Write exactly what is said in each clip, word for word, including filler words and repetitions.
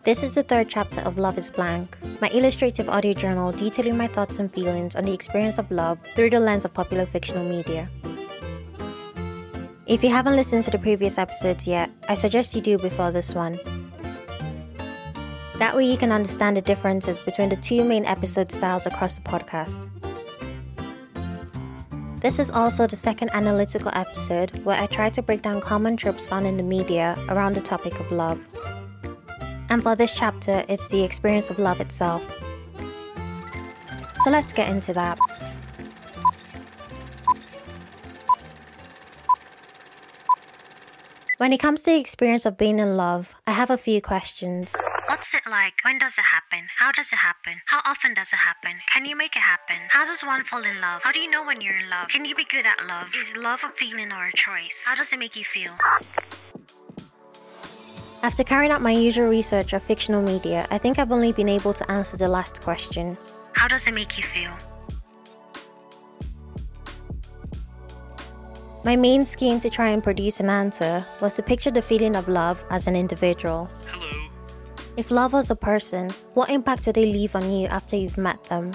This is the third chapter of Love is Blank, my illustrative audio journal detailing my thoughts and feelings on the experience of love through the lens of popular fictional media. If you haven't listened to the previous episodes yet, I suggest you do before this one. That way you can understand the differences between the two main episode styles across the podcast. This is also the second analytical episode where I try to break down common tropes found in the media around the topic of love. And for this chapter, it's the experience of love itself. So let's get into that. When it comes to the experience of being in love, I have a few questions. What's it like? When does it happen? How does it happen? How often does it happen? Can you make it happen? How does one fall in love? How do you know when you're in love? Can you be good at love? Is love a feeling or a choice? How does it make you feel? After carrying out my usual research of fictional media, I think I've only been able to answer the last question. How does it make you feel? My main scheme to try and produce an answer was to picture the feeling of love as an individual. Hello. If love was a person, what impact would they leave on you after you've met them?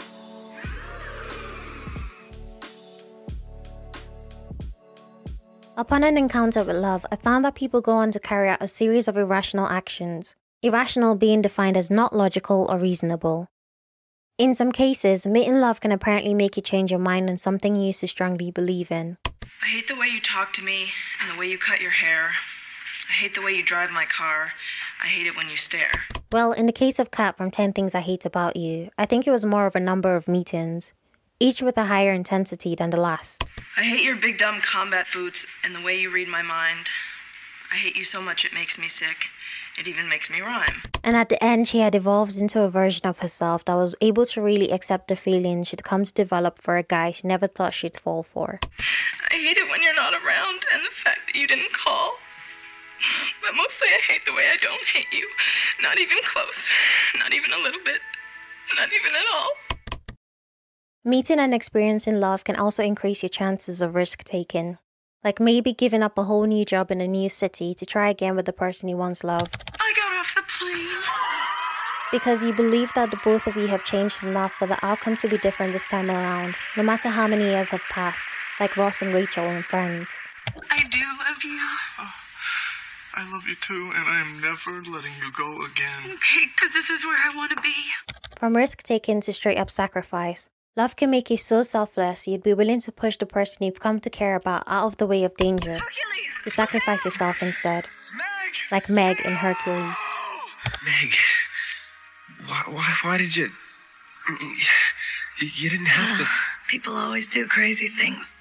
Upon an encounter with love, I found that people go on to carry out a series of irrational actions, irrational being defined as not logical or reasonable. In some cases, meeting love can apparently make you change your mind on something you used to strongly believe in. I hate the way you talk to me and the way you cut your hair. I hate the way you drive my car. I hate it when you stare. Well, in the case of Kat from ten Things I Hate About You, I think it was more of a number of meetings, each with a higher intensity than the last. I hate your big dumb combat boots and the way you read my mind. I hate you so much it makes me sick. It even makes me rhyme. And at the end, she had evolved into a version of herself that was able to really accept the feelings she'd come to develop for a guy she never thought she'd fall for. I hate it when you're not around and the fact that you didn't call. But mostly I hate the way I don't hate you. Not even close. Not even a little bit. Not even at all. Meeting and experiencing love can also increase your chances of risk-taking. Like maybe giving up a whole new job in a new city to try again with the person you once loved. I got off the plane. Because you believe that the both of you have changed enough for the outcome to be different this time around, no matter how many years have passed, like Ross and Rachel in Friends. I do love you. Oh, I love you too, and I am never letting you go again. Okay, because this is where I want to be. From risk-taking to straight-up sacrifice, love can make you so selfless you'd be willing to push the person you've come to care about out of the way of danger, Hercules! to sacrifice yourself instead. Meg! Like Meg in Hercules. Meg, why, why, why did you, you... You didn't have to... People always do crazy things.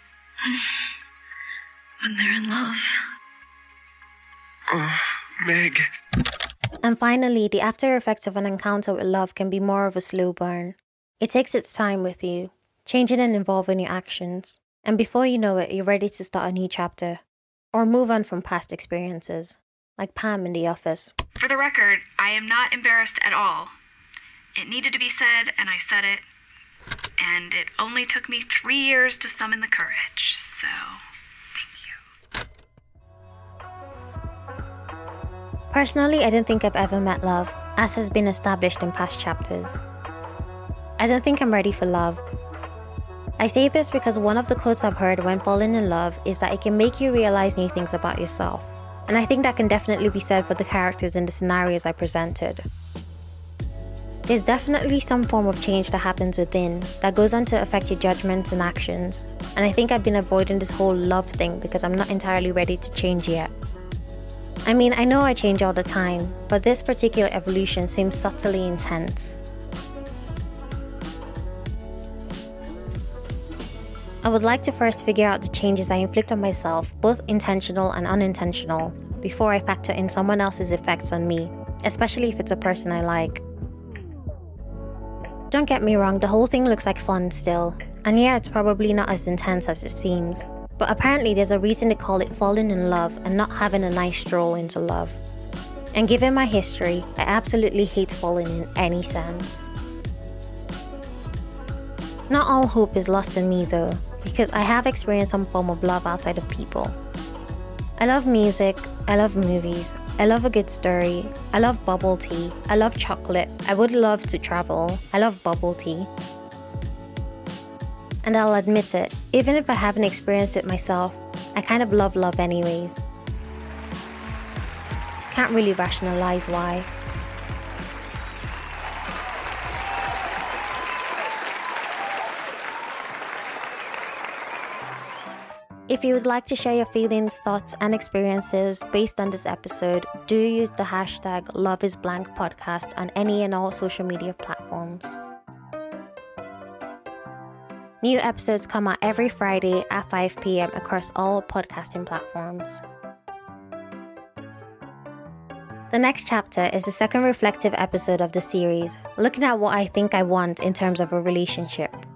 When they're in love. Oh, Meg. And finally, the after effects of an encounter with love can be more of a slow burn. It takes its time with you, changing and involving your actions. And before you know it, you're ready to start a new chapter. Or move on from past experiences. Like Pam in The Office. For the record, I am not embarrassed at all. It needed to be said, and I said it. And it only took me three years to summon the courage, so thank you. Personally, I don't think I've ever met love, as has been established in past chapters. I don't think I'm ready for love. I say this because one of the quotes I've heard when falling in love is that it can make you realize new things about yourself. And I think that can definitely be said for the characters in the scenarios I presented. There's definitely some form of change that happens within that goes on to affect your judgments and actions. And I think I've been avoiding this whole love thing because I'm not entirely ready to change yet. I mean, I know I change all the time, but this particular evolution seems subtly intense. I would like to first figure out the changes I inflict on myself, both intentional and unintentional, before I factor in someone else's effects on me, especially if it's a person I like. Don't get me wrong, the whole thing looks like fun still, and yeah, it's probably not as intense as it seems, but apparently there's a reason to call it falling in love and not having a nice stroll into love. And given my history, I absolutely hate falling in any sense. Not all hope is lost in me though, because I have experienced some form of love outside of people. I love music, I love movies, I love a good story. I love bubble tea. I love chocolate. I would love to travel. I love bubble tea. And I'll admit it, even if I haven't experienced it myself, I kind of love love anyways. Can't really rationalize why. If you would like to share your feelings, thoughts, and experiences based on this episode, do use the hashtag LoveIsBlankPodcast on any and all social media platforms. New episodes come out every Friday at five p.m. across all podcasting platforms. The next chapter is the second reflective episode of the series, looking at what I think I want in terms of a relationship.